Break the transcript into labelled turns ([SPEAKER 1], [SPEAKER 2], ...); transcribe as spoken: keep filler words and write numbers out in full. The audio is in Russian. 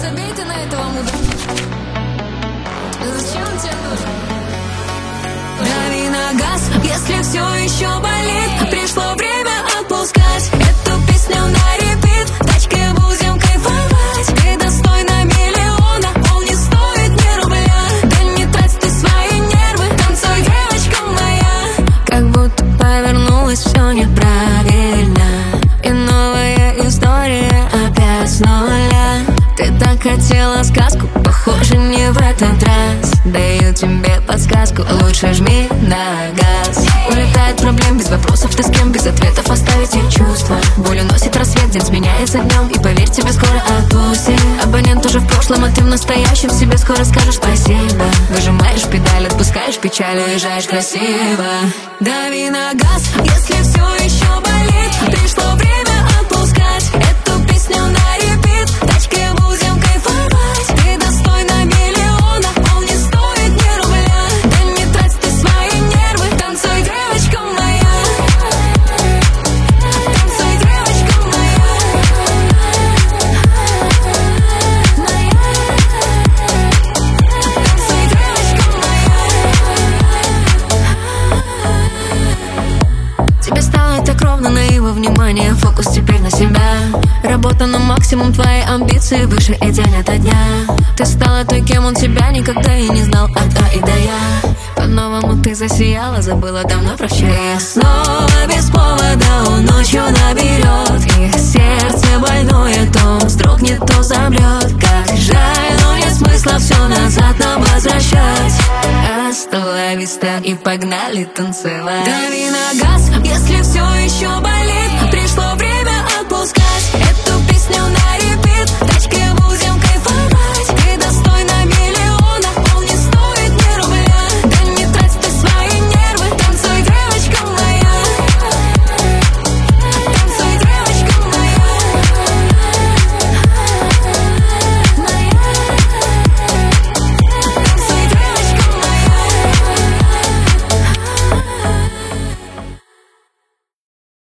[SPEAKER 1] забей ты на этого мудака. Зачем он тебе нужен?
[SPEAKER 2] Дави на газ, если все еще болит. Пришло время отпускать эту песню на репит. В тачке будем кайфовать. Ты достойна миллиона, он не стоит ни рубля. Да не трать ты свои нервы, танцуй, девочка моя. Как будто повернулось все неправильно, и новая история опять с нуля. Ты так хотела сказку, похоже, не в этот раз. Даю тебе подсказку, лучше жми на газ. Улетает проблем без вопросов, ты с кем, без ответов оставить их чувства. Боль уносит рассвет, день сменяется днем, и поверь, тебя скоро отпустит. Абонент уже в прошлом, а ты в настоящем, себе скоро скажешь спасибо. Выжимаешь педаль, отпускаешь печаль, уезжаешь красиво. Дави на газ, если все еще болит. Пришло время отпускать эту песню на репит. В тачке будем кайфовать. Ты достойна миллиона, он не стоит ни рубля. Да не трать ты свои нервы, танцуй, девочка моя. Танцуй, девочка моя. Танцуй, девочка моя. Тебе стало так ровно, на его внимание, фокус теперь на себя. Работа на максимум, твои амбиции выше и день ото дня. Ты стала той, кем он тебя никогда и не знал от А и до Я. По-новому ты засияла, забыла давно про вчера. Снова без повода он ночью наберет. И сердце больное то вздрогнет, то замрет. Как жаль, но нет смысла все назад нам возвращать. Hasta la vista и погнали танцевать. Дави на газ, если все еще болит.